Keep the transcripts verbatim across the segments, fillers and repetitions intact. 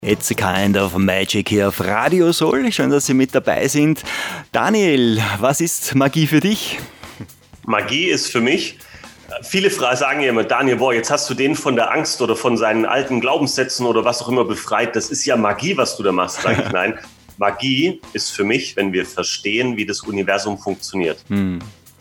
It's a kind of magic hier auf Radio Soul. Schön, dass Sie mit dabei sind. Daniel, was ist Magie für dich? Magie ist für mich, viele sagen ja immer, Daniel, boah, jetzt hast du den von der Angst oder von seinen alten Glaubenssätzen oder was auch immer befreit. Das ist ja Magie, was du da machst. Sag ich, nein, Magie ist für mich, wenn wir verstehen, wie das Universum funktioniert. Hm.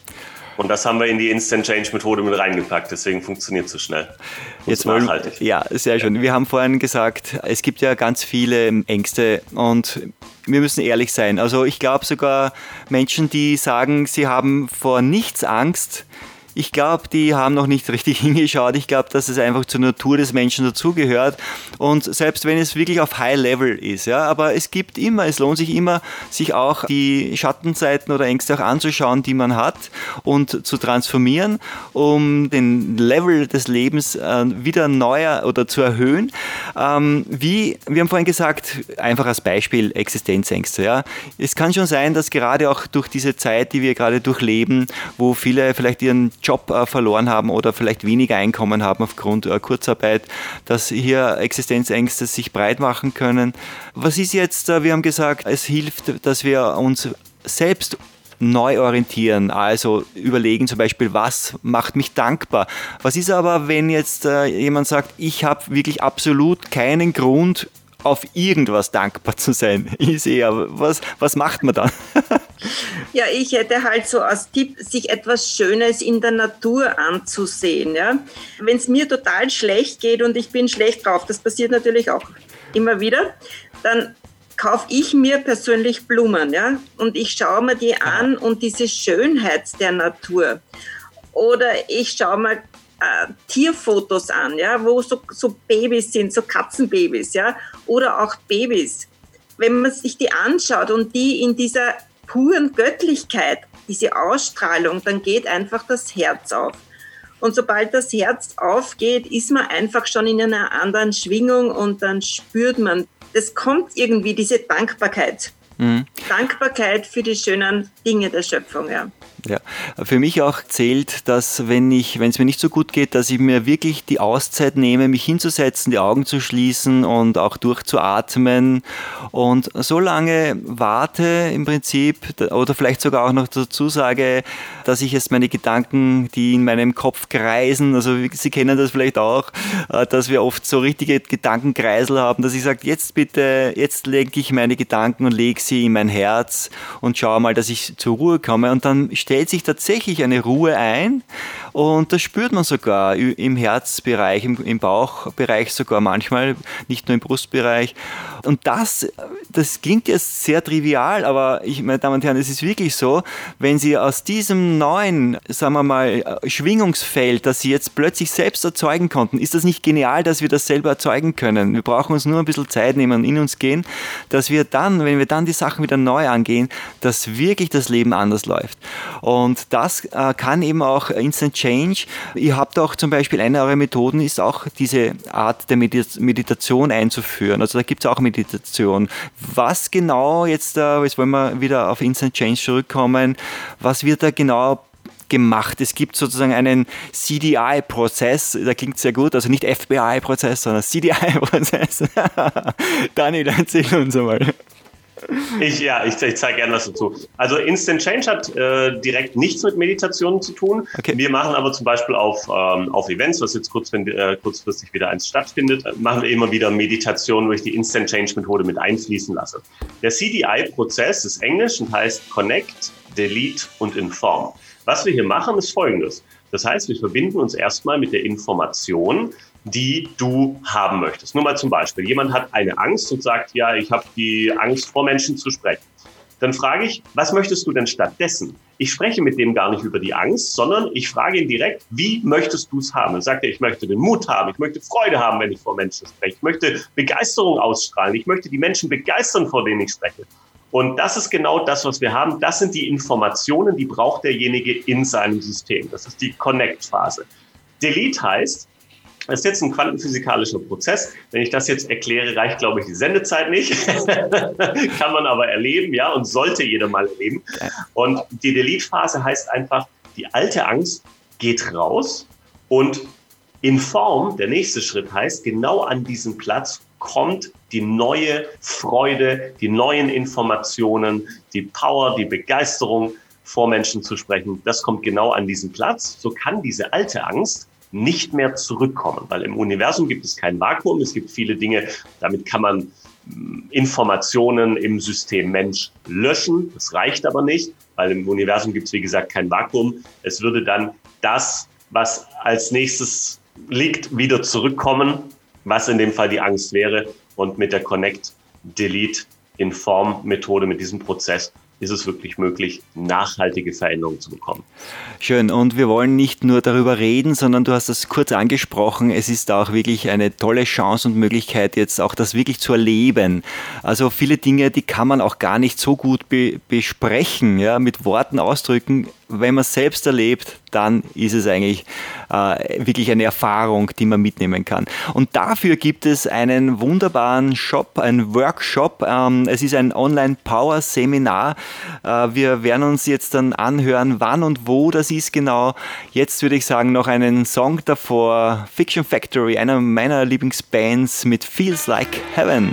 Und das haben wir in die Instant Change Methode mit reingepackt, deswegen funktioniert es so schnell. Jetzt wollen, nachhaltig. Ja, sehr schön. Ja. Wir haben vorhin gesagt, es gibt ja ganz viele Ängste und wir müssen ehrlich sein. Also ich glaube sogar Menschen, die sagen, sie haben vor nichts Angst, ich glaube, die haben noch nicht richtig hingeschaut. Ich glaube, dass es einfach zur Natur des Menschen dazugehört. Und selbst wenn es wirklich auf High Level ist, ja, aber es gibt immer, es lohnt sich immer, sich auch die Schattenseiten oder Ängste auch anzuschauen, die man hat und zu transformieren, um den Level des Lebens äh, wieder neu oder zu erhöhen. Ähm, wie, wir haben vorhin gesagt, einfach als Beispiel Existenzängste. Ja. Es kann schon sein, dass gerade auch durch diese Zeit, die wir gerade durchleben, wo viele vielleicht ihren Job äh, verloren haben oder vielleicht weniger Einkommen haben aufgrund äh, Kurzarbeit, dass hier Existenzängste sich breit machen können. Was ist jetzt, äh, wir haben gesagt, es hilft, dass wir uns selbst neu orientieren, also überlegen zum Beispiel, was macht mich dankbar. Was ist aber, wenn jetzt äh, jemand sagt, ich habe wirklich absolut keinen Grund, auf irgendwas dankbar zu sein? Ich sehe, was, was macht man dann? Ja, ich hätte halt so als Tipp, sich etwas Schönes in der Natur anzusehen. Ja? Wenn es mir total schlecht geht und ich bin schlecht drauf, das passiert natürlich auch immer wieder, dann kaufe ich mir persönlich Blumen, ja? Und ich schaue mir die an und diese Schönheit der Natur. Oder ich schaue mir äh, Tierfotos an, ja? Wo so, so Babys sind, so Katzenbabys, ja? Oder auch Babys. Wenn man sich die anschaut und die in dieser puren Göttlichkeit, diese Ausstrahlung, dann geht einfach das Herz auf. Und sobald das Herz aufgeht, ist man einfach schon in einer anderen Schwingung und dann spürt man, das kommt irgendwie, diese Dankbarkeit. Mhm. Dankbarkeit für die schönen Dinge der Schöpfung, ja. Ja, für mich auch zählt, dass wenn ich, wenn es mir nicht so gut geht, dass ich mir wirklich die Auszeit nehme, mich hinzusetzen, die Augen zu schließen und auch durchzuatmen und so lange warte im Prinzip oder vielleicht sogar auch noch dazu sage, dass ich jetzt meine Gedanken, die in meinem Kopf kreisen, also Sie kennen das vielleicht auch, dass wir oft so richtige Gedankenkreisel haben, dass ich sage, jetzt bitte, jetzt lege ich meine Gedanken und lege sie in mein Herz und schaue mal, dass ich zur Ruhe komme und dann stellt sich tatsächlich eine Ruhe ein und das spürt man sogar im Herzbereich, im, im Bauchbereich sogar manchmal, nicht nur im Brustbereich. Und das, das klingt jetzt sehr trivial, aber ich, meine Damen und Herren, es ist wirklich so, wenn Sie aus diesem neuen, sagen wir mal, Schwingungsfeld, das Sie jetzt plötzlich selbst erzeugen konnten, ist das nicht genial, dass wir das selber erzeugen können? Wir brauchen uns nur ein bisschen Zeit nehmen und in uns gehen, dass wir dann, wenn wir dann die Sachen wieder neu angehen, dass wirklich das Leben anders läuft. Und das äh, kann eben auch Instant Change. Ihr habt auch zum Beispiel, eine eurer Methoden ist auch diese Art der Meditation einzuführen. Also da gibt es auch Meditation. Was genau jetzt, äh, jetzt wollen wir wieder auf Instant Change zurückkommen, was wird da genau gemacht? Es gibt sozusagen einen C D I-Prozess, da klingt sehr gut, also nicht F B I-Prozess, sondern C D I-Prozess. Daniel, erzähl uns einmal. Ich, ja, ich, ich zeige gerne was dazu. Also Instant Change hat äh, direkt nichts mit Meditationen zu tun. Okay. Wir machen aber zum Beispiel auf, ähm, auf Events, was jetzt kurz, wenn, äh, kurzfristig wieder eins stattfindet, machen wir immer wieder Meditationen, wo ich die Instant Change Methode mit einfließen lasse. Der C D I-Prozess ist Englisch und heißt Connect, Delete und Inform. Was wir hier machen, ist Folgendes. Das heißt, wir verbinden uns erstmal mit der Information, die du haben möchtest. Nur mal zum Beispiel, jemand hat eine Angst und sagt, ja, ich habe die Angst, vor Menschen zu sprechen. Dann frage ich, was möchtest du denn stattdessen? Ich spreche mit dem gar nicht über die Angst, sondern ich frage ihn direkt, wie möchtest du es haben? Dann sagt er, ich möchte den Mut haben, ich möchte Freude haben, wenn ich vor Menschen spreche. Ich möchte Begeisterung ausstrahlen, ich möchte die Menschen begeistern, vor denen ich spreche. Und das ist genau das, was wir haben. Das sind die Informationen, die braucht derjenige in seinem System. Das ist die Connect-Phase. Delete heißt, das ist jetzt ein quantenphysikalischer Prozess. Wenn ich das jetzt erkläre, reicht, glaube ich, die Sendezeit nicht. Kann man aber erleben, ja, und sollte jeder mal erleben. Und die Delete-Phase heißt einfach, die alte Angst geht raus und in Form, der nächste Schritt heißt, genau an diesem Platz kommt die neue Freude, die neuen Informationen, die Power, die Begeisterung, vor Menschen zu sprechen. Das kommt genau an diesen Platz. So kann diese alte Angst nicht mehr zurückkommen, weil im Universum gibt es kein Vakuum. Es gibt viele Dinge, damit kann man Informationen im System Mensch löschen. Das reicht aber nicht, weil im Universum gibt es, wie gesagt, kein Vakuum. Es würde dann das, was als nächstes liegt, wieder zurückkommen, was in dem Fall die Angst wäre. Und mit der Connect-Delete-Inform-Methode, mit diesem Prozess, ist es wirklich möglich, nachhaltige Veränderungen zu bekommen. Schön. Und wir wollen nicht nur darüber reden, sondern du hast das kurz angesprochen. Es ist auch wirklich eine tolle Chance und Möglichkeit, jetzt auch das wirklich zu erleben. Also viele Dinge, die kann man auch gar nicht so gut be- besprechen, ja, mit Worten ausdrücken. Wenn man es selbst erlebt, dann ist es eigentlich äh, wirklich eine Erfahrung, die man mitnehmen kann. Und dafür gibt es einen wunderbaren Shop, einen Workshop. Ähm, es ist ein Online-Power-Seminar. Äh, wir werden uns jetzt dann anhören, wann und wo das ist genau. Jetzt würde ich sagen, noch einen Song davor. Fiction Factory, einer meiner Lieblingsbands mit Feels Like Heaven.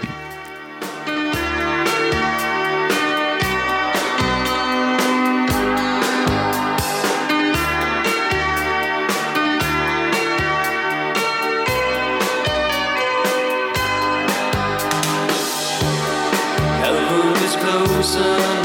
Closer